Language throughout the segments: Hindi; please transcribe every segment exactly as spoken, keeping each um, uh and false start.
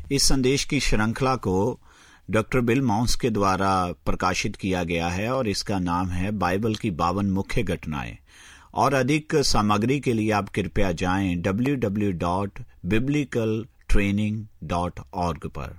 इस संदेश की श्रृंखला को डॉक्टर बिल माउस के द्वारा प्रकाशित किया गया है और इसका नाम है बाइबल की बावन मुख्य घटनाएं। और अधिक सामग्री के लिए आप कृपया जाएं W W W dot biblical training dot org पर।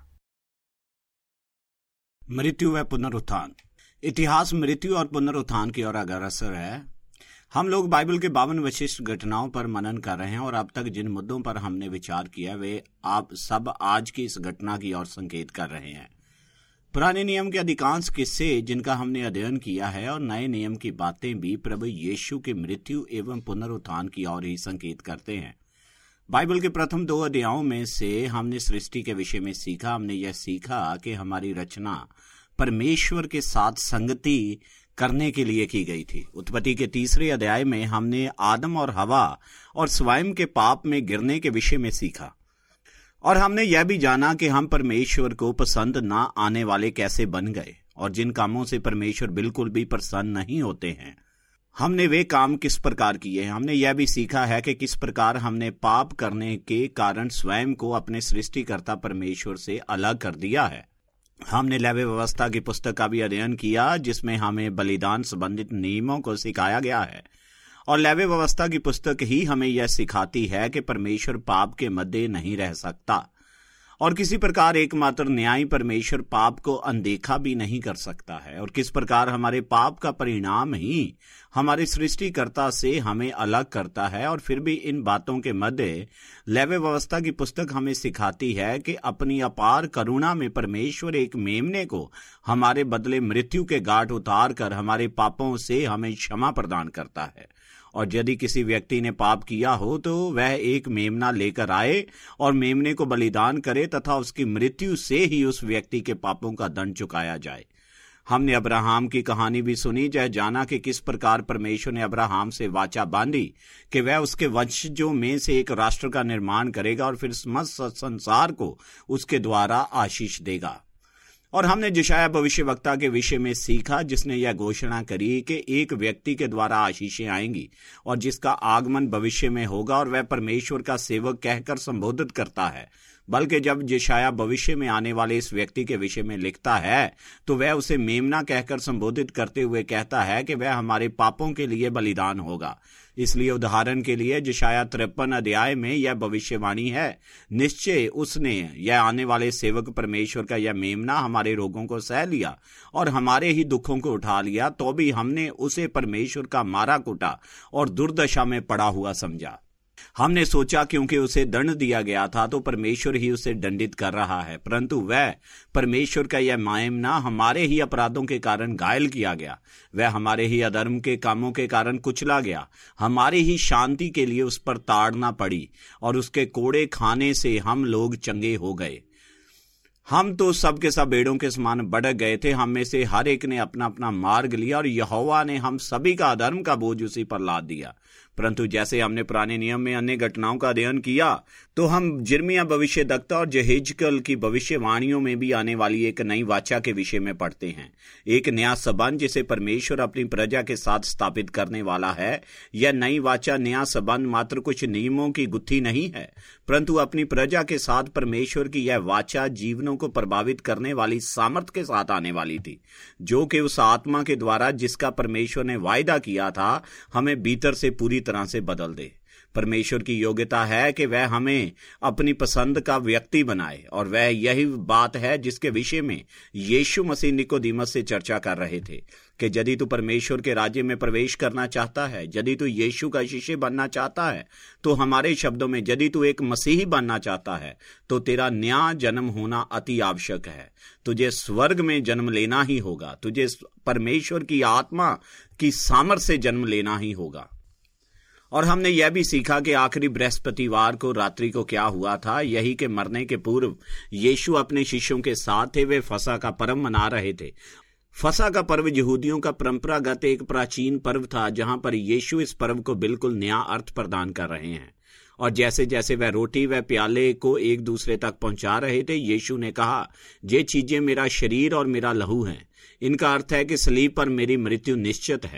मृत्यु व पुनरुत्थान। इतिहास मृत्यु और पुनरुत्थान की ओर अग्रसर है। हम लोग बाइबल के बावन विशिष्ट घटनाओं पर मनन कर रहे हैं और अब तक जिन मुद्दों पर हमने विचार किया वे आप सब आज की इस घटना की ओर संकेत कर रहे हैं। पुराने नियम के अधिकांश किस्से जिनका हमने अध्ययन किया है और नए नियम की बातें भी प्रभु यीशु के मृत्यु एवं पुनरुत्थान की ओर ही संकेत करते हैं। बाइबल के प्रथम दो अध्यायों में से हमने सृष्टि के विषय में सीखा। हमने यह सीखा कि हमारी रचना परमेश्वर के साथ संगति करने के लिए की गई थी। उत्पत्ति के तीसरे अध्याय में हमने आदम और हवा और स्वयं के पाप में गिरने के विषय में सीखा और हमने यह भी जाना कि हम परमेश्वर को पसंद ना आने वाले कैसे बन गए और जिन कामों से परमेश्वर बिल्कुल भी प्रसन्न नहीं होते हैं, हमने वे काम किस प्रकार किए हैं। हमने यह भी सीखा है कि किस प्रकार हमने पाप करने के कारण स्वयं को अपने सृष्टिकर्ता परमेश्वर से अलग कर दिया है। हमने लेवी व्यवस्था की पुस्तक का भी अध्ययन किया जिसमें हमें बलिदान संबंधित नियमों को सिखाया गया है और लेवी व्यवस्था की पुस्तक ही हमें यह सिखाती है कि परमेश्वर पाप के मध्य नहीं रह सकता और किसी प्रकार एकमात्र न्यायी परमेश्वर पाप को अनदेखा भी नहीं कर सकता है और किस प्रकार हमारे पाप का परिणाम ही हमारे सृष्टिकर्ता से हमें अलग करता है। और फिर भी इन बातों के मध्य लेवी व्यवस्था की पुस्तक हमें सिखाती है कि अपनी अपार करुणा में परमेश्वर एक मेमने को हमारे बदले मृत्यु के घाट उतार कर हमारे पापों से हमें क्षमा प्रदान करता है। और यदि किसी व्यक्ति ने पाप किया हो तो वह एक मेमना लेकर आए और मेमने को बलिदान करे तथा उसकी मृत्यु से ही उस व्यक्ति के पापों का दंड चुकाया जाए। हमने अब्राहम की कहानी भी सुनी, जह जाना कि किस प्रकार परमेश्वर ने अब्राहम से वाचा बांधी कि वह उसके वंशजों में से एक राष्ट्र का निर्माण करेगा और फिर समस्त संसार को उसके द्वारा आशीष देगा। और हमने यशायाह भविष्यवक्ता के विषय में सीखा जिसने यह घोषणा करी कि एक व्यक्ति के द्वारा आशीषें आएंगी और जिसका आगमन भविष्य में होगा और वह परमेश्वर का सेवक कहकर संबोधित करता है। बल्कि जब यशायाह भविष्य में आने वाले इस व्यक्ति के विषय में लिखता है तो वह उसे मेमना कहकर संबोधित करते हुए कहता है कि वह हमारे पापों के लिए बलिदान होगा। इसलिए उदाहरण के लिए यशायाह तिरपन अध्याय में यह भविष्यवाणी है, निश्चय उसने यह आने वाले सेवक परमेश्वर का यह मेमना हमारे रोगों को सह लिया और हमारे ही दुखों को उठा लिया, तो भी हमने उसे परमेश्वर का मारा कूटा और दुर्दशा में पड़ा हुआ समझा। हमने सोचा क्योंकि उसे दंड दिया गया था तो परमेश्वर ही उसे दंडित कर रहा है, परंतु वह परमेश्वर का यह मेमना हमारे ही अपराधों के कारण घायल किया गया, वह हमारे ही अधर्म के कामों के कारण कुचला गया, हमारी ही शांति के लिए उस पर ताड़ना पड़ी और उसके कोड़े खाने से हम लोग चंगे हो गए। हम तो सब के सब भेड़ों के समान भटक गए थे, हम में से हर एक ने अपना अपना मार्ग लिया और यहोवा ने हम सभी का अधर्म का बोझ उसी पर लाद दिया। परंतु जैसे हमने पुराने नियम में अन्य घटनाओं का अध्ययन किया तो हम जिर्मिया भविष्यद्वक्ता और यहेजकेल की भविष्यवाणियों में भी आने वाली एक नई वाचा के विषय में पढ़ते हैं। एक नया संबंध जिसे परमेश्वर अपनी प्रजा के साथ स्थापित करने वाला है। यह नई वाचा, नया संबंध मात्र कुछ नियमों की गुत्थी नहीं है, परंतु अपनी प्रजा के साथ परमेश्वर की यह वाचा जीवनों को प्रभावित करने वाली सामर्थ के साथ आने वाली थी, जो कि उस आत्मा के द्वारा जिसका परमेश्वर ने वायदा किया था हमें भीतर से पूरी तरह से बदल दे। परमेश्वर की योग्यता है कि वह हमें अपनी पसंद का व्यक्ति बनाए और वह यही बात है जिसके विषय में यीशु मसीह निकोदेमस से चर्चा कर रहे थे कि यदि तू परमेश्वर के राज्य में प्रवेश करना चाहता है, यदि तू यीशु का शिष्य बनना चाहता है, तो हमारे शब्दों में यदि तू एक मसीही बनना चाहता है तो तेरा नया जन्म होना अति आवश्यक है। तुझे स्वर्ग में जन्म लेना ही होगा, तुझे परमेश्वर की आत्मा की सामर्थ से जन्म लेना ही होगा। और हमने यह भी सीखा कि आखिरी बृहस्पतिवार को रात्रि को क्या हुआ था। यही के मरने के पूर्व यीशु अपने शिष्यों के साथ थे, वे फसह का पर्व मना रहे थे। फसह का पर्व यहूदियों का परंपरागत एक प्राचीन पर्व था जहां पर यीशु इस पर्व को बिल्कुल नया अर्थ प्रदान कर रहे हैं। और जैसे जैसे वह रोटी व प्याले को एक दूसरे तक पहुंचा रहे थे, यीशु ने कहा, ये चीजें मेरा शरीर और मेरा लहू हैं। इनका अर्थ है कि सलीब पर मेरी मृत्यु निश्चित है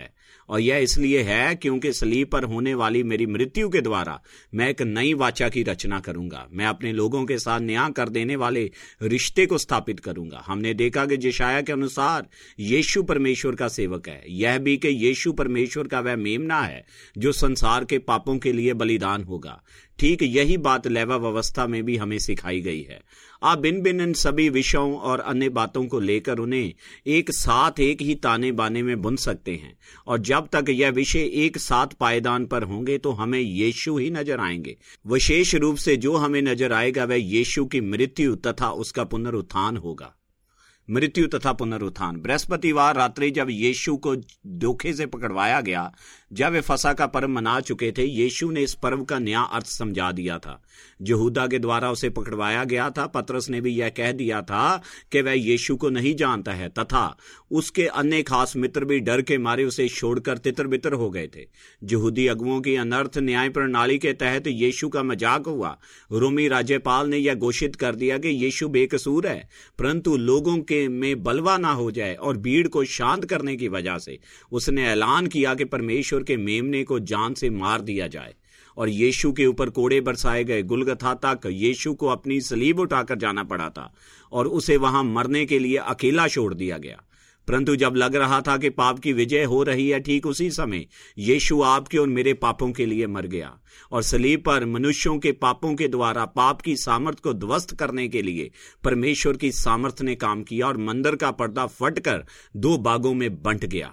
और यह इसलिए है क्योंकि सलीब पर होने वाली मेरी मृत्यु के द्वारा मैं एक नई वाचा की रचना करूंगा। मैं अपने लोगों के साथ न्याय कर देने वाले रिश्ते को स्थापित करूंगा। हमने देखा कि यशायाह के अनुसार यीशु परमेश्वर का सेवक है, यह भी कि यीशु परमेश्वर का वह मेमना है जो संसार के पापों के लिए बलिदान होगा। ठीक यही बात लेवा व्यवस्था में भी हमें सिखाई गई है। आप भिन्न भिन्न इन सभी विषयों और अन्य बातों को लेकर उन्हें एक साथ एक ही ताने बाने में बुन सकते हैं, और जब तक यह विषय एक साथ पायदान पर होंगे तो हमें यीशु ही नजर आएंगे। विशेष रूप से जो हमें नजर आएगा वह यीशु की मृत्यु तथा उसका पुनरुत्थान होगा। मृत्यु तथा पुनरुत्थान। बृहस्पतिवार रात्रि जब यीशु को धोखे से पकड़वाया गया, जब वे फसह का पर्व मना चुके थे, यीशु ने इस पर्व का नया अर्थ समझा दिया था। यहूदा के द्वारा उसे पकड़वाया गया था। पतरस ने भी यह कह दिया था कि वह यीशु को नहीं जानता है, तथा उसके अन्य खास मित्र भी डर के मारे उसे छोड़कर तितर बितर हो गए थे। यहूदी अगुओं की अनर्थ न्याय प्रणाली के तहत यीशु का मजाक हुआ। रोमी राज्यपाल ने यह घोषित कर दिया कि यीशु बेकसूर है, परंतु लोगों के में बलवा ना हो जाए और भीड़ को शांत करने की वजह से उसने ऐलान किया कि परमेश्वर के मेमने को जान से मार दिया जाए, और यीशु के ऊपर कोड़े बरसाए गए। गुलगथा तक यीशु को अपनी सलीब उठाकर जाना पड़ा था और उसे वहां मरने के लिए अकेला छोड़ दिया गया। परंतु जब लग रहा था कि पाप की विजय हो रही है, ठीक उसी समय यीशु आपके और मेरे पापों के लिए मर गया और सलीब पर मनुष्यों के पापों के द्वारा पाप की सामर्थ को ध्वस्त करने के लिए परमेश्वर की सामर्थ ने काम किया और मंदिर का पर्दा फटकर दो भागों में बंट गया।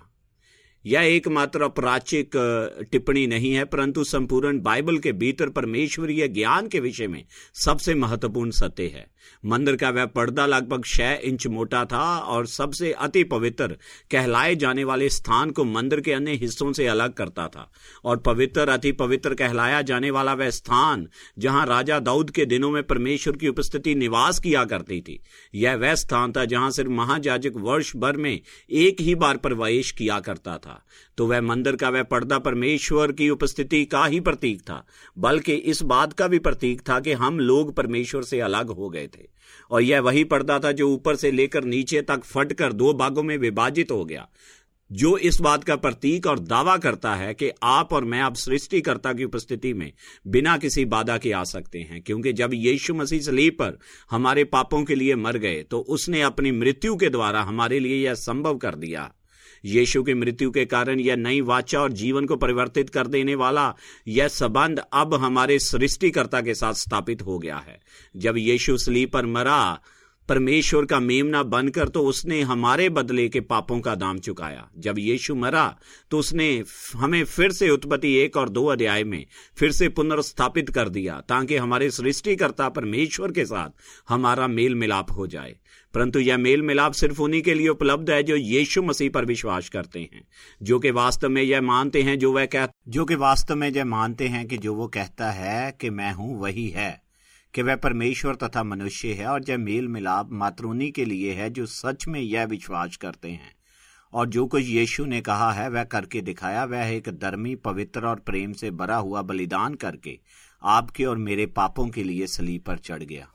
यह एकमात्र अपराचिक टिप्पणी नहीं है, परंतु संपूर्ण बाइबल के भीतर परमेश्वरीय ज्ञान के विषय में सबसे महत्वपूर्ण सत्य है। मंदिर का वह पर्दा लगभग छह इंच मोटा था और सबसे अति पवित्र कहलाए जाने वाले स्थान को मंदिर के अन्य हिस्सों से अलग करता था, और पवित्र अति पवित्र कहलाया जाने वाला वह स्थान जहां राजा दाऊद के दिनों में परमेश्वर की उपस्थिति निवास किया करती थी, यह वह स्थान था जहां सिर्फ महायाजक वर्ष भर में एक ही बार प्रवेश किया करता था। तो वह मंदिर का वह पर्दा परमेश्वर की उपस्थिति का ही प्रतीक था, बल्कि इस बात का भी प्रतीक था कि हम लोग परमेश्वर से अलग हो गए थे। और यह वही पर्दा था जो ऊपर से लेकर नीचे तक फटकर दो भागों में विभाजित हो गया, जो इस बात का प्रतीक और दावा करता है कि आप और मैं अब सृष्टिकर्ता की उपस्थिति में बिना किसी बाधा के आ सकते हैं, क्योंकि जब यीशु मसीह सलीब पर हमारे पापों के लिए मर गए तो उसने अपनी मृत्यु के द्वारा हमारे लिए यह संभव कर दिया। यीशु की मृत्यु के कारण यह नई वाचा और जीवन को परिवर्तित कर देने वाला यह संबंध अब हमारे सृष्टिकर्ता के साथ स्थापित हो गया है। जब यीशु सलीब पर मरा परमेश्वर का मेमना बनकर, तो उसने हमारे बदले के पापों का दाम चुकाया। जब यीशु मरा तो उसने हमें फिर से उत्पत्ति एक और दो अध्याय में फिर से पुनर्स्थापित कर दिया, ताकि हमारे सृष्टिकर्ता परमेश्वर के साथ हमारा मेल मिलाप हो जाए। परंतु यह मेल मिलाप सिर्फ उन्हीं के लिए उपलब्ध है जो यीशु मसीह पर विश्वास करते हैं, जो कि वास्तव में यह मानते हैं जो वह कह जो कि वास्तव में यह मानते हैं कि जो वो कहता है कि मैं हूं वही है, कि वह परमेश्वर तथा मनुष्य है। और यह मेल मिलाप मात्र उन्हीं के लिए है जो सच में यह विश्वास करते हैं और जो कुछ यीशु ने कहा है वह करके दिखाया। वह एक धर्मी, पवित्र और प्रेम से भरा हुआ बलिदान करके आपके और मेरे पापों के लिए सलीब पर चढ़ गया।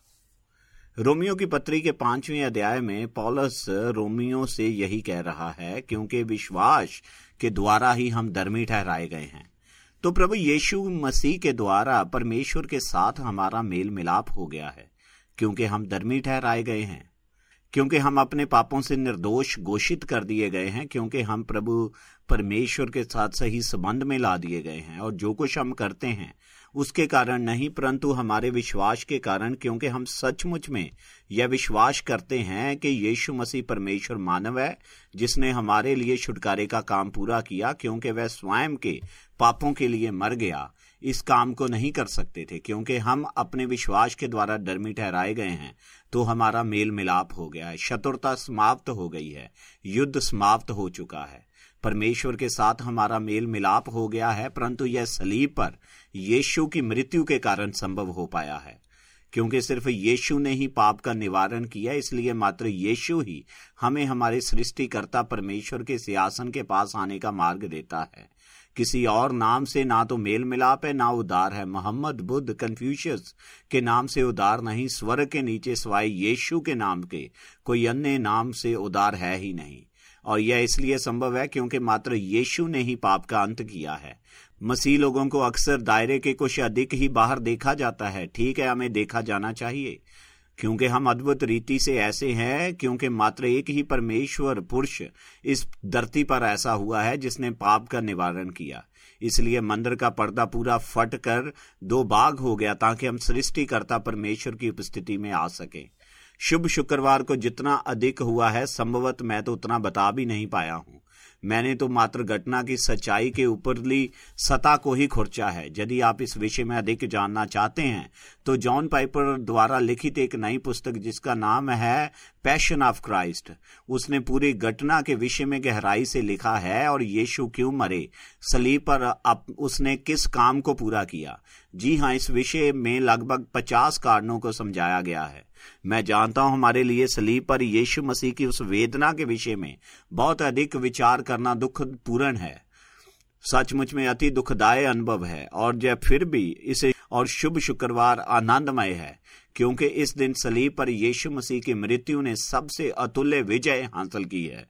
रोमियो की पत्री के पांचवें अध्याय में पौलुस रोमियो से यही कह रहा है, क्योंकि विश्वास के द्वारा ही हम धर्मी ठहराए गए हैं। तो प्रभु यीशु मसीह के द्वारा परमेश्वर के साथ हमारा मेल मिलाप हो गया है, क्योंकि हम धर्मी ठहराए गए हैं, क्योंकि हम अपने पापों से निर्दोष घोषित कर दिए गए हैं, क्योंकि हम प्रभु परमेश्वर के साथ सही संबंध में ला दिए गए हैं। और जो कुछ हम करते हैं उसके कारण नहीं, परंतु हमारे विश्वास के कारण, क्योंकि हम सचमुच में यह विश्वास करते हैं कि यीशु मसीह परमेश्वर मानव है, जिसने हमारे लिए छुटकारे का काम पूरा किया, क्योंकि वह स्वयं के पापों के लिए मर गया। इस काम को नहीं कर सकते थे, क्योंकि हम अपने विश्वास के द्वारा धर्मी ठहराए गए हैं, तो हमारा मेल मिलाप हो गया है। शत्रुता समाप्त हो गई है, युद्ध समाप्त हो चुका है, परमेश्वर के साथ हमारा मेल मिलाप हो गया है। परंतु यह सलीब पर यीशु की मृत्यु के कारण संभव हो पाया है, क्योंकि सिर्फ यीशु ने ही पाप का निवारण किया। इसलिए मात्र यीशु ही हमें हमारे सृष्टिकर्ता परमेश्वर के सिंहासन के पास आने का मार्ग देता है। किसी और नाम से ना तो मेल मिलाप है, ना उद्धार है। मोहम्मद, बुद्ध, कन्फ्यूशियस के नाम से उद्धार नहीं। स्वर्ग के नीचे सिवाय यीशु के नाम के कोई अन्य नाम से उद्धार है ही नहीं। और यह इसलिए संभव है क्योंकि मात्र यीशु ने ही पाप का अंत किया है। मसीह लोगों को अक्सर दायरे के कुछ अधिक ही बाहर देखा जाता है। ठीक है, हमें देखा जाना चाहिए क्योंकि हम अद्भुत रीति से ऐसे हैं, क्योंकि मात्र एक ही परमेश्वर पुरुष इस धरती पर ऐसा हुआ है जिसने पाप का निवारण किया। इसलिए मंदिर का पर्दा पूरा फट कर दो भाग हो गया ताकि हम सृष्टिकर्ता परमेश्वर की उपस्थिति में आ सके। शुभ शुक्रवार को जितना अधिक हुआ है, संभवतः मैं तो उतना बता भी नहीं पाया हूं। मैंने तो मात्र घटना की सच्चाई के ऊपरली सतह को ही खुरचा है। यदि आप इस विषय में अधिक जानना चाहते हैं तो जॉन पाइपर द्वारा लिखित एक नई पुस्तक जिसका नाम है पैशन ऑफ क्राइस्ट, उसने पूरी घटना के विषय में गहराई से लिखा है और यीशु क्यों मरे, सलीब पर उसने किस काम को पूरा किया। जी हाँ, इस विषय में लगभग पचास कारणों को समझाया गया है। मैं जानता हूं हमारे लिए सलीब पर यीशु मसीह की उस वेदना के विषय में बहुत अधिक विचार करना दुखपूर्ण है, सचमुच में अति दुखदायी अनुभव है। और जब फिर भी इसे और शुभ शुक्रवार आनंदमय है क्योंकि इस दिन सलीब पर यीशु मसीह की मृत्यु ने सबसे अतुल्य विजय हासिल की है।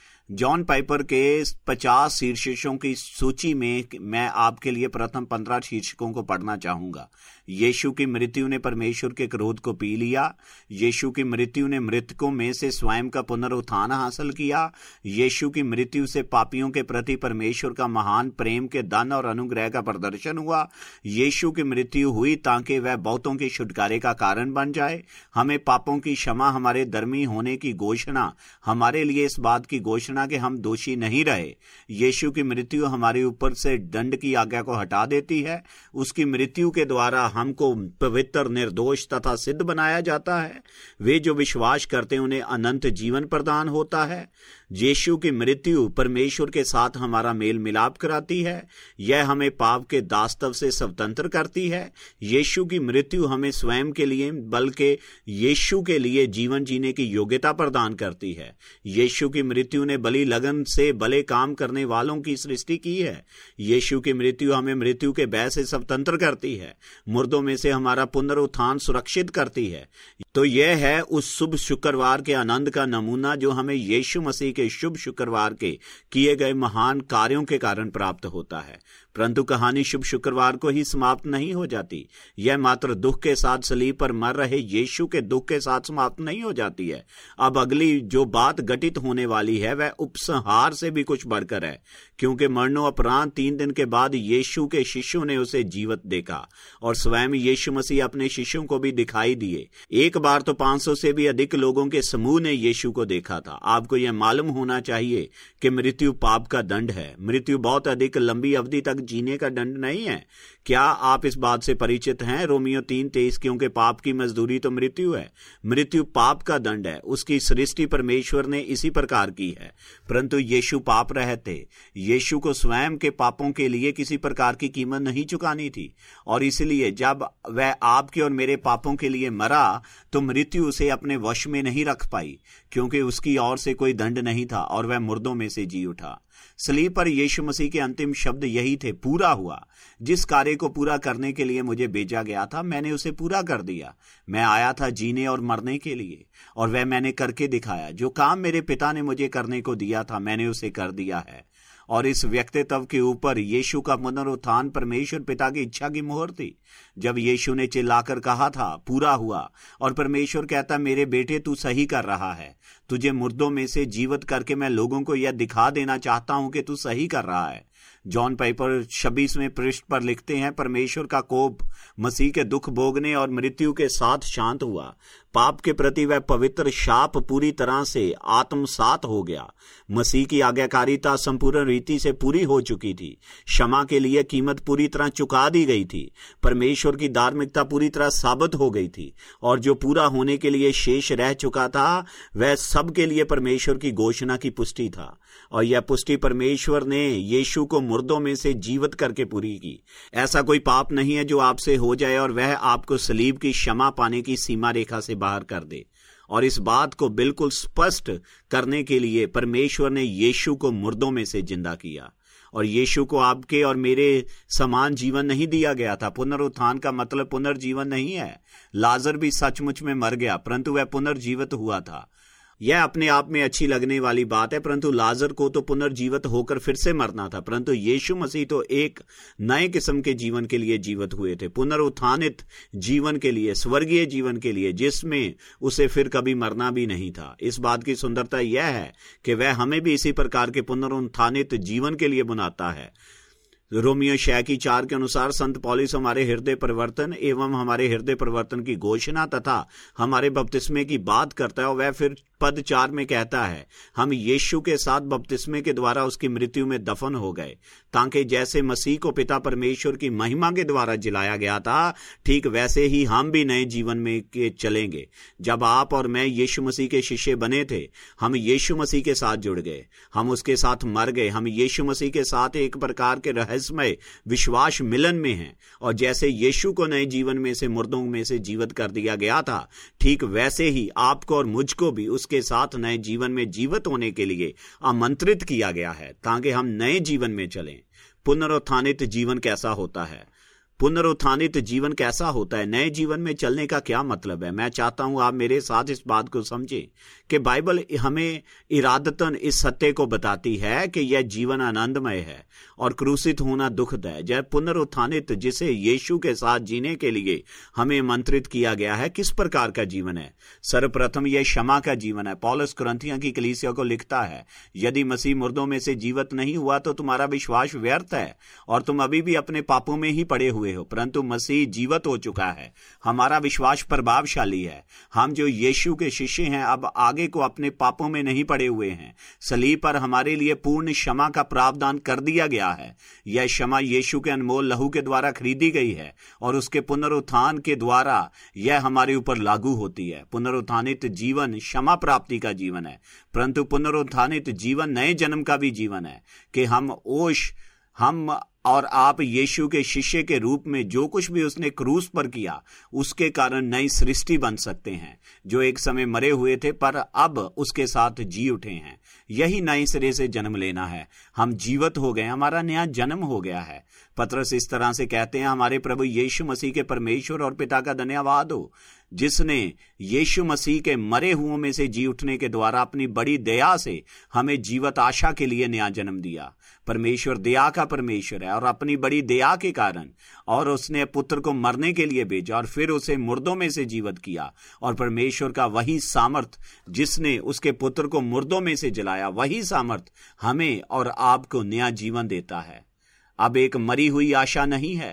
जॉन पाइपर के पचास शीर्षकों की सूची में मैं आपके लिए प्रथम पंद्रह शीर्षकों को पढ़ना चाहूंगा। यीशु की मृत्यु ने परमेश्वर के क्रोध को पी लिया। यीशु की मृत्यु ने मृतकों में से स्वयं का पुनरुत्थान हासिल किया। यीशु की मृत्यु से पापियों के प्रति परमेश्वर का महान प्रेम के दान और अनुग्रह का प्रदर्शन हुआ। यीशु की मृत्यु हुई ताकि वह बहुतों के छुटकारे का कारण बन जाए। हमें पापों की क्षमा, हमारे धर्मी होने की घोषणा, हमारे लिए इस बात की घोषणा कि हम दोषी नहीं रहे। यीशु की मृत्यु हमारे ऊपर से दंड की आज्ञा को हटा देती है। उसकी मृत्यु के द्वारा हमको पवित्र, निर्दोष तथा सिद्ध बनाया जाता है। वे जो विश्वास करते हैं उन्हें अनंत जीवन प्रदान होता है। यीशु की मृत्यु परमेश्वर के साथ हमारा मेल मिलाप कराती है। यह हमें पाप के दास्तव से स्वतंत्र करती है। यीशु की मृत्यु हमें स्वयं के लिए बल्कि यीशु के लिए जीवन जीने की योग्यता प्रदान करती है। यीशु की मृत्यु ने बड़ी लगन से भले काम करने वालों की सृष्टि की है। यीशु की मृत्यु हमें मृत्यु के भय से स्वतंत्र करती है। मुर्दों में से हमारा पुनरुत्थान सुरक्षित करती है। तो यह है उस शुभ शुक्रवार के आनंद का नमूना जो हमें यीशु मसीह के शुभ शुक्रवार के किए गए महान कार्यों के कारण प्राप्त होता है। परंतु कहानी शुभ शुक्रवार को ही समाप्त नहीं हो जाती। यह मात्र दुख के साथ सलीब पर मर रहे यीशु के दुख के साथ समाप्त नहीं हो जाती है। अब अगली जो बात घटित होने वाली है वह उपसंहार से भी कुछ बढ़कर है, क्योंकि मरणोपरांत तीन दिन के बाद यीशु के शिष्यों ने उसे जीवित देखा और स्वयं यीशु मसीह अपने शिष्यों को भी दिखाई दिए। एक बार तो पांच सौ से भी अधिक लोगों के समूह ने यीशु को देखा था। आपको यह मालूम होना चाहिए कि मृत्यु पाप का दंड है। मृत्यु बहुत अधिक लंबी अवधि तक जीने का दंड नहीं है। क्या आप इस बात से परिचित हैं? रोमियो तीन तेईस, क्योंकि पाप की मजदूरी तो मृत्यु है। मृत्यु पाप का दंड है। उसकी सृष्टि परमेश्वर ने इसी प्रकार की है। परंतु यीशु पाप रहित थे। यीशु को स्वयं के पापों के लिए किसी प्रकार की कीमत नहीं चुकानी थी और इसलिए जब वह आपके और मेरे पापों के लिए मरा तो मृत्यु उसे अपने वश में नहीं रख पाई, क्योंकि उसकी ओर से कोई दंड नहीं था और वह मुर्दों में से जी उठा। सलीब पर यीशु मसीह के अंतिम शब्द यही थे, पूरा हुआ। जिस कार्य को पूरा करने के लिए मुझे भेजा गया था मैंने उसे पूरा कर दिया। मैं आया था जीने और मरने के लिए और वह मैंने करके दिखाया। जो काम मेरे पिता ने मुझे करने को दिया था मैंने उसे कर दिया है। और इस व्यक्तित्व के ऊपर यीशु का पुनरुत्थान परमेश्वर पिता की इच्छा की मोहर थी। जब यीशु ने चिल्लाकर कहा था पूरा हुआ और परमेश्वर कहता मेरे बेटे तू सही कर रहा है, तुझे मुर्दों में से जीवित करके मैं लोगों को यह दिखा देना चाहता हूं कि तू सही कर रहा है। जॉन पाइपर छब्बीसवें पृष्ठ पर लिखते हैं, परमेश्वर का कोप मसीह के दुख भोगने और मृत्यु के साथ शांत हुआ। पाप के प्रति वह पवित्र शाप पूरी तरह से आत्मसात हो गया। मसीह की आज्ञाकारिता संपूर्ण रीति से पूरी हो चुकी थी। क्षमा के लिए कीमत पूरी तरह चुका दी गई थी। परमेश्वर की धार्मिकता पूरी तरह साबित हो गई थी और जो पूरा होने के लिए शेष रह चुका था वह सबके लिए परमेश्वर की घोषणा की पुष्टि था। और यह पुष्टि परमेश्वर ने यीशु को मुर्दों में से जीवित करके पूरी की। ऐसा कोई पाप नहीं है जो आपसे हो जाए और वह आपको सलीब की क्षमा पाने की सीमा रेखा से बाहर कर दे। और इस बात को बिल्कुल स्पष्ट करने के लिए परमेश्वर ने यीशु को मुर्दों में से जिंदा किया। और यीशु को आपके और मेरे समान जीवन नहीं दिया गया था। पुनरुत्थान का मतलब पुनर्जीवन नहीं है। लाजर भी सचमुच में मर गया परंतु वह पुनर्जीवित हुआ था। यह अपने आप में अच्छी लगने वाली बात है, परंतु लाजर को तो पुनर्जीवित होकर फिर से मरना था, परंतु यीशु मसीह तो एक नए किस्म के जीवन के लिए जीवित हुए थे, पुनरुत्थानित जीवन के लिए, स्वर्गीय जीवन के लिए, जिसमें उसे फिर कभी मरना भी नहीं था। इस बात की सुंदरता यह है कि वह हमें भी इसी प्रकार के पुनरुत्थानित जीवन के लिए बुलाता है। रोमियो छह की चार के अनुसार संत पौलुस हमारे हृदय परिवर्तन एवं हमारे हृदय परिवर्तन की घोषणा तथा हमारे बपतिस्मे की बात करता है, और वह फिर पद चार में कहता है, हम यीशु के साथ बपतिस्मे के द्वारा उसकी मृत्यु में दफन हो गए, ताकि जैसे मसीह को पिता परमेश्वर की महिमा के द्वारा जिलाया गया था, ठीक वैसे ही हम भी नए जीवन में के चलेंगे। जब आप और मैं यीशु मसीह के शिष्य बने थे, हम यीशु मसीह के साथ जुड़ गए, हम उसके साथ मर गए, हम यीशु मसीह के साथ एक प्रकार के रहस्यमय विश्वास मिलन में हैं, और जैसे यीशु को नए जीवन में से मुर्दों में से जीवित कर दिया गया था, ठीक वैसे ही आपको और मुझको भी उस के साथ नए जीवन में जीवित होने के लिए आमंत्रित किया गया है, ताकि हम नए जीवन में चलें। पुनरुत्थानित जीवन कैसा होता है? पुनरुत्थानित जीवन कैसा होता है? नए जीवन में चलने का क्या मतलब है? मैं चाहता हूं आप मेरे साथ इस बात को समझें कि बाइबल हमें इरादतन इस सत्य को बताती है कि यह जीवन आनंदमय है और क्रूसित होना दुखद है। जब पुनरुत्थानित जिसे यीशु के साथ जीने के लिए हमें आमंत्रित किया गया है, किस प्रकार का जीवन है? सर्वप्रथम यह क्षमा का जीवन है। पौलुस कुरिन्थियों की कलीसिया को लिखता है, यदि मसीह मुर्दों में से जीवित नहीं हुआ तो तुम्हारा विश्वास व्यर्थ है और तुम अभी भी अपने पापों में ही पड़े हुए हो, परंतु मसीह जीवित हो चुका है। हमारा विश्वास प्रभावशाली है। हम जो यीशु के शिष्य हैं, अब आगे को अपने पापों में नहीं पड़े हुए हैं। सलीब पर हमारे लिए पूर्ण क्षमा का प्रावधान कर दिया गया है। यह क्षमा यीशु के अनमोल लहू के द्वारा खरीदी गई है और उसके पुनरुत्थान के द्वारा यह हमारे ऊपर लागू होती है। पुनरुत्थानित जीवन क्षमा प्राप्ति का जीवन है, परंतु पुनरुत्थानित जीवन नए जन्म का भी जीवन है कि हम ओश हम और आप यीशु के शिष्य के रूप में जो कुछ भी उसने क्रूस पर किया, उसके कारण नई सृष्टि बन सकते हैं, जो एक समय मरे हुए थे पर अब उसके साथ जी उठे हैं। यही नए सिरे से जन्म लेना है। हम जीवित हो गए, हमारा नया जन्म हो गया है। पतरस इस तरह से कहते हैं, हमारे प्रभु यीशु मसीह के परमेश्वर और पिता का धन्यवाद हो, जिसने यीशु मसीह के मरे हुओं में से जी उठने के द्वारा अपनी बड़ी दया से हमें जीवित आशा के लिए नया जन्म दिया। परमेश्वर दया का परमेश्वर है और अपनी बड़ी दया के कारण और उसने पुत्र को मरने के लिए भेजा और फिर उसे मुर्दों में से जीवित किया, और परमेश्वर का वही सामर्थ जिसने उसके पुत्र को मुर्दों में से जलाया, वही सामर्थ हमें और आपको नया जीवन देता है। अब एक मरी हुई आशा नहीं है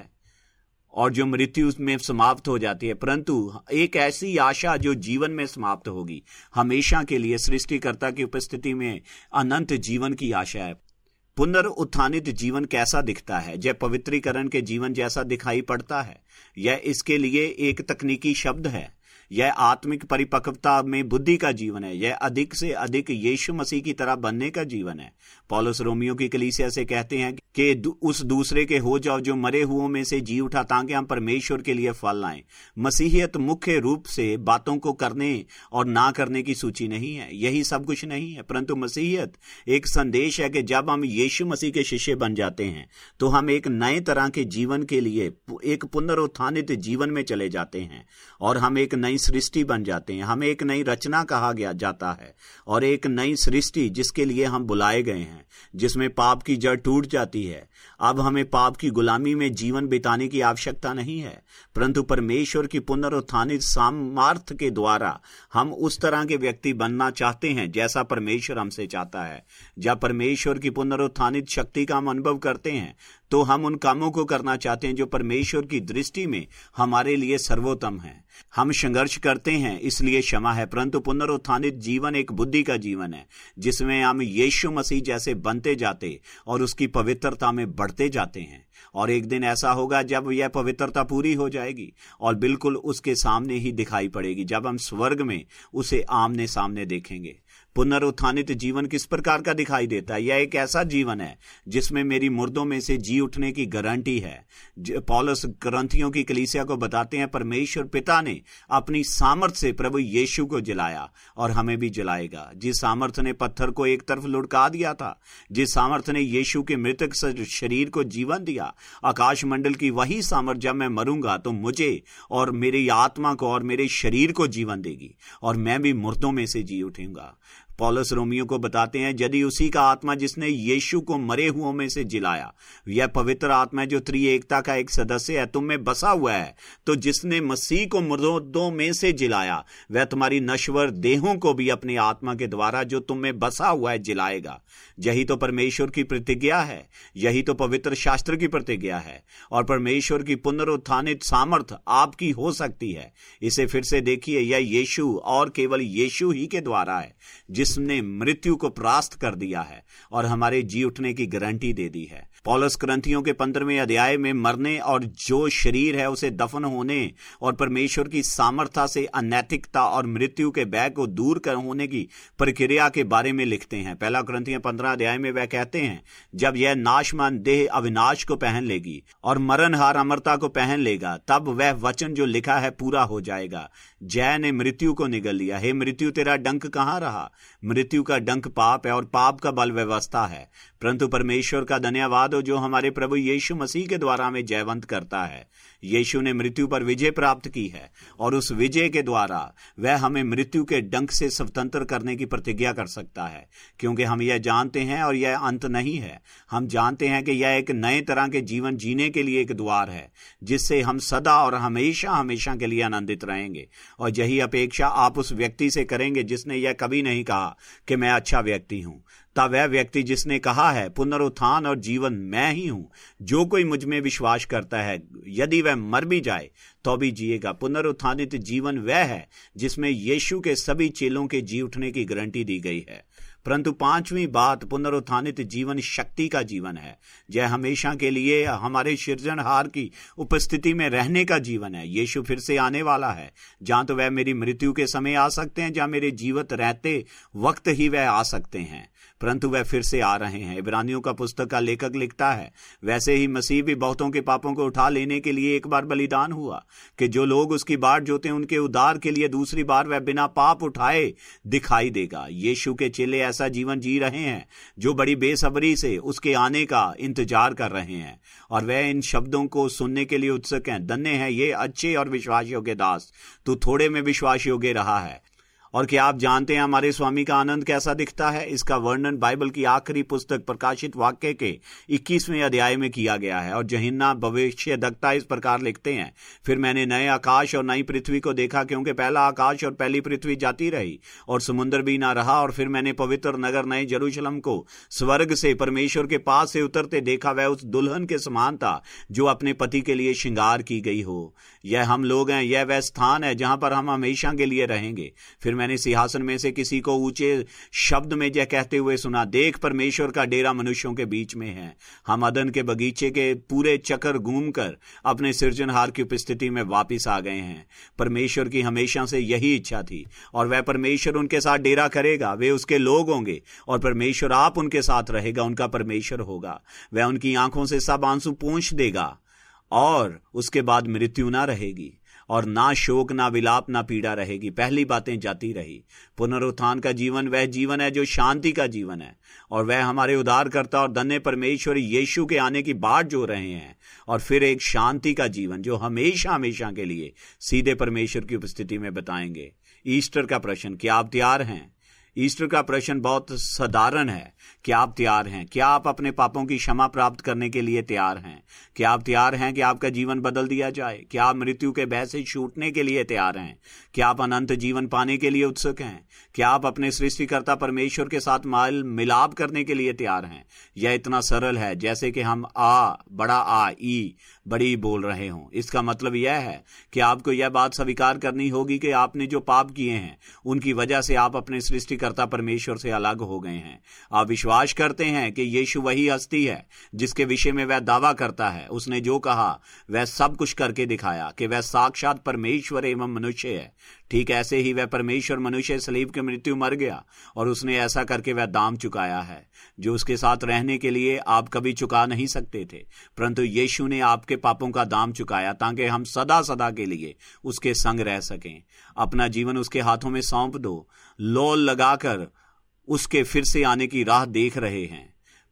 और जो मृत्यु में समाप्त हो जाती है, परंतु एक ऐसी आशा जो जीवन में समाप्त होगी हमेशा के लिए। सृष्टिकर्ता की उपस्थिति में अनंत जीवन की आशा है। पुनरुत्थानित जीवन कैसा दिखता है? यह पवित्रीकरण के जीवन जैसा दिखाई पड़ता है। यह इसके लिए एक तकनीकी शब्द है। यह आत्मिक परिपक्वता में बुद्धि का जीवन है। यह अधिक से अधिक यीशु मसीह की तरह बनने का जीवन है। पौलुस रोमियो की कलीसिया से कहते हैं कि उस दूसरे के हो जाओ जो मरे हुओं में से जी उठा, ताकि हम परमेश्वर के लिए फल लाएं। मसीहियत मुख्य रूप से बातों को करने और ना करने की सूची नहीं है, यही सब कुछ नहीं है, परंतु मसीहियत एक संदेश है कि जब हम यीशु मसीह के शिष्य बन जाते हैं तो हम एक नए तरह के जीवन के लिए, एक पुनरुत्थानित जीवन में चले जाते हैं और हम एक नई सृष्टि बन जाते हैं। हमें एक नई रचना कहा गया जाता है और एक नई सृष्टि जिसके लिए हम बुलाए गए हैं, जिसमें पाप की जड़ टूट जाती है। अब हमें पाप की गुलामी में जीवन बिताने की आवश्यकता नहीं है, परंतु परमेश्वर की पुनरुत्थानित सामर्थ्य के द्वारा हम उस तरह के व्यक्ति बनना चाहते हैं जैसा परमेश्वर हमसे चाहता है। जब परमेश्वर की पुनरुत्थानित शक्ति का हम अनुभव करते हैं तो हम उन कामों को करना चाहते हैं जो परमेश्वर की दृष्टि में हमारे लिए सर्वोत्तम है। हम संघर्ष करते हैं, इसलिए क्षमा है, परंतु पुनरुत्थानित जीवन एक बुद्धि का जीवन है जिसमें हम यीशु मसीह जैसे बनते जाते और उसकी पवित्रता में बढ़ते जाते हैं। और एक दिन ऐसा होगा जब यह पवित्रता पूरी हो जाएगी और बिल्कुल उसके सामने ही दिखाई पड़ेगी, जब हम स्वर्ग में उसे आमने सामने देखेंगे। पुनरुत्थानित जीवन किस प्रकार का दिखाई देता है? यह एक ऐसा जीवन है जिसमें मेरी मुर्दों में से जी उठने की गारंटी है। पौलुस कुरिन्थियों की कलीसिया को बताते हैं, परमेश्वर पिता ने अपनी सामर्थ से प्रभु यीशु को जलाया और हमें भी जलाएगा। जिस सामर्थ ने पत्थर को एक तरफ लुढ़का दिया था, जिस सामर्थ ने यीशु के मृतक शरीर को जीवन दिया, जिलाएगा। आकाश मंडल की वही सामर्थ जब मैं मरूंगा तो मुझे और मेरी आत्मा को और मेरे शरीर को जीवन देगी और मैं भी मुर्दों में से जी उठूंगा। पौलुस रोमियो को बताते हैं, यदि उसी का आत्मा जिसने यीशु को मरे हुओं में से जिलाया, यह पवित्र आत्मा जो त्रिएकता का एक सदस्य है तुम में बसा हुआ है, तो जिसने मसीह को मुर्दों में से जिलाया वह तुम्हारी नश्वर देहों को भी अपनी आत्मा के द्वारा जो तुम में बसा हुआ है जिलाएगा। यही तो परमेश्वर की प्रतिज्ञा है, यही तो पवित्र शास्त्र की प्रतिज्ञा है और परमेश्वर की पुनरुत्थानित सामर्थ आपकी हो सकती है। इसे फिर से देखिए, यह यीशु और केवल यीशु ही के द्वारा है जिसने मृत्यु को परास्त कर दिया है और हमारे जी उठने की गारंटी दे दी है। पौलुस करंथियों के पंद्रहवें अध्याय में मरने और जो शरीर है उसे दफन होने और परमेश्वर की सामर्थ्य से अनैतिकता और मृत्यु के भय को दूर कर होने की प्रक्रिया के बारे में लिखते हैं। पहला करंथियों पंद्रह अध्याय में वह कहते हैं, जब यह नाशमान देह अविनाश को पहन लेगी और मरणहार अमरता को पहन लेगा, तब वह वचन जो लिखा है पूरा हो जाएगा, जय ने मृत्यु को निगल लिया। हे मृत्यु, तेरा डंक कहां रहा? मृत्यु का डंक पाप है और पाप का बल व्यवस्था है, परंतु परमेश्वर का धन्यवाद हो जो हमारे प्रभु यीशु मसीह के द्वारा हमें जयवंत करता है। यीशु ने मृत्यु पर विजय प्राप्त की है और उस विजय के द्वारा वह हमें मृत्यु के डंक से स्वतंत्र करने की प्रतिज्ञा कर सकता है, क्योंकि हम यह जानते हैं और यह अंत नहीं है। हम जानते हैं कि यह एक नए तरह के जीवन जीने के लिए एक द्वार है जिससे हम सदा और हमेशा हमेशा के लिए आनंदित रहेंगे। और यही अपेक्षा आप उस व्यक्ति से करेंगे जिसने यह कभी नहीं कहा कि मैं अच्छा व्यक्ति हूं। तब वह व्यक्ति जिसने कहा है, पुनरुत्थान और जीवन मैं ही हूं, जो कोई मुझ में विश्वास करता है यदि वह मर भी जाए तो भी जिएगा। पुनरुत्थानित जीवन वह है जिसमें यीशु के सभी चेलों के जी उठने की गारंटी दी गई है। परंतु पांचवी बात, पुनरुत्थानित जीवन शक्ति का जीवन है। यह हमेशा के लिए हमारे सृजनहार की उपस्थिति में रहने का जीवन है। यीशु फिर से आने वाला है। जहां तो वह मेरी मृत्यु के समय आ सकते हैं, जहां मेरे जीवित रहते वक्त ही वह आ सकते हैं, परंतु वह फिर से आ रहे हैं। इब्रानियों का पुस्तक का लेखक लिखता है, वैसे ही मसीह भी बहुतों के पापों को उठा लेने के लिए एक बार बलिदान हुआ कि जो लोग उसकी बाट जोते हैं उनके उद्धार के लिए दूसरी बार वह बिना पाप उठाए दिखाई देगा। यीशु के चेले ऐसा जीवन जी रहे हैं जो बड़ी बेसब्री से उसके आने का इंतजार कर रहे हैं और वह इन शब्दों को सुनने के लिए उत्सुक हैं। धन्य है ये अच्छे और विश्वास योग्य दास, तू थोड़े में विश्वास योग्य रहा है। और क्या आप जानते हैं हमारे स्वामी का आनंद कैसा दिखता है? इसका वर्णन बाइबल की आखिरी पुस्तक प्रकाशित वाक्य के इक्कीसवें अध्याय में किया गया है। और यूहन्ना भविष्यद्वक्ता इस प्रकार लिखते हैं, फिर मैंने नए आकाश और नई पृथ्वी को देखा, क्योंकि पहला आकाश और पहली पृथ्वी जाती रही और समुद्र भी ना रहा। और फिर मैंने पवित्र नगर नए यरूशलेम को स्वर्ग से परमेश्वर के पास से उतरते देखा। वह उस दुल्हन के समान था जो अपने पति के लिए श्रृंगार की गई हो। यह हम लोग हैं, यह वह स्थान है जहां पर हम हमेशा के लिए रहेंगे। फिर मैंने सिंहासन में से किसी को ऊंचे शब्द में यह कहते हुए सुना, देख परमेश्वर का डेरा मनुष्यों के बीच में है। हम अदन के बगीचे के पूरे चक्कर घूमकर अपने सृजनहार की उपस्थिति में वापस आ गए हैं। परमेश्वर की हमेशा से यही इच्छा थी और वह परमेश्वर उनके साथ डेरा करेगा। वे उसके लोग होंगे और परमेश्वर आप उनके साथ रहेगा, उनका परमेश्वर होगा। वह उनकी आंखों से सब आंसू पोंछ देगा और उसके बाद मृत्यु ना रहेगी और ना शोक, ना विलाप, ना पीड़ा रहेगी। पहली बातें जाती रही। पुनरुत्थान का जीवन वह जीवन है जो शांति का जीवन है और वह हमारे उद्धारकर्ता और धन्य परमेश्वर यीशु के आने की बाट जो रहे हैं। और फिर एक शांति का जीवन जो हमेशा हमेशा के लिए सीधे परमेश्वर की उपस्थिति में बताएंगे। ईस्टर का प्रश्न, क्या आप तैयार हैं? ईस्टर का प्रश्न बहुत साधारण है, क्या आप तैयार हैं? क्या आप अपने पापों की क्षमा प्राप्त करने के लिए तैयार हैं? क्या आप तैयार हैं कि आपका जीवन बदल दिया जाए? क्या आप मृत्यु के भय से छूटने के लिए तैयार हैं? क्या आप अनंत जीवन पाने के लिए उत्सुक हैं? क्या आप अपने सृष्टिकर्ता परमेश्वर के साथ माल मिलाप करने के लिए तैयार हैं? यह इतना सरल है जैसे कि हम आ बड़ा आ ई बड़ी बोल रहे हों। इसका मतलब यह है कि आपको यह बात स्वीकार करनी होगी कि आपने जो पाप किए हैं उनकी वजह से आप अपने सृष्टिकर्ता परमेश्वर से अलग हो गए हैं। आप विश्वास करते हैं कि यीशु वही हस्ती है जिसके विषय में वह दावा करता है। उसने जो कहा वह सब कुछ करके दिखाया कि वह साक्षात परमेश्वर एवं मनुष्य है। ठीक ऐसे ही वह परमेश्वर मनुष्य सलीब की मृत्यु मर गया और उसने ऐसा करके वह दाम चुकाया है जो उसके साथ रहने के लिए आप कभी चुका नहीं सकते थे, परंतु यीशु ने आपके पापों का दाम चुकाया ताकि हम सदा सदा के लिए उसके संग रह सकें। अपना जीवन उसके हाथों में सौंप दो। लोल लगाकर उसके फिर से आने की राह देख रहे हैं।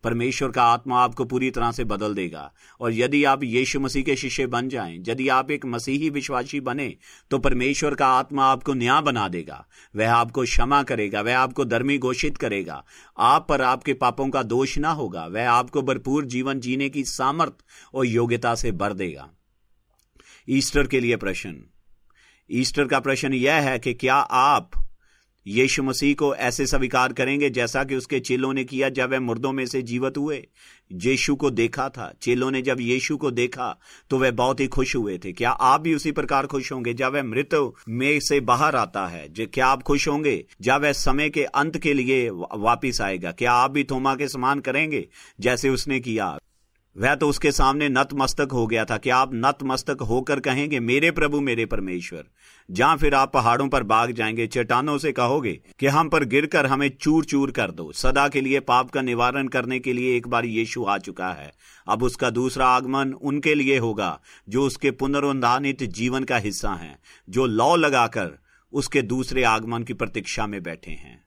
परमेश्वर का आत्मा आपको पूरी तरह से बदल देगा। और यदि आप यीशु मसीह के शिष्य बन जाएं, यदि आप एक मसीही विश्वासी बने, तो परमेश्वर का आत्मा आपको न्याय बना देगा। वह आपको क्षमा करेगा, वह आपको धर्मी घोषित करेगा, आप पर आपके पापों का दोष ना होगा। वह आपको भरपूर जीवन जीने की सामर्थ और योग्यता से भर देगा। ईस्टर के लिए प्रश्न। ईस्टर का प्रश्न यह है कि क्या आप यीशु मसीह को ऐसे स्वीकार करेंगे जैसा कि उसके चेलों ने किया जब वह मुर्दों में से जीवित हुए? यीशु को देखा था। चेलों ने जब यीशु को देखा तो वह बहुत ही खुश हुए थे। क्या आप भी उसी प्रकार खुश होंगे जब वह मृत में से बाहर आता है? क्या आप खुश होंगे जब वह समय के अंत के लिए वापिस आएगा? क्या आप भी थोमा के समान करेंगे जैसे उसने किया? वह तो उसके सामने नतमस्तक हो गया था। क्या आप नतमस्तक होकर कहेंगे, मेरे प्रभु मेरे परमेश्वर? जहां फिर आप पहाड़ों पर भाग जाएंगे, चट्टानों से कहोगे कि हम पर गिरकर हमें चूर चूर कर दो। सदा के लिए पाप का निवारण करने के लिए एक बार यीशु आ चुका है। अब उसका दूसरा आगमन उनके लिए होगा जो उसके पुनरुत्थानित जीवन का हिस्सा हैं, जो लौ लगाकर उसके दूसरे आगमन की प्रतीक्षा में बैठे हैं।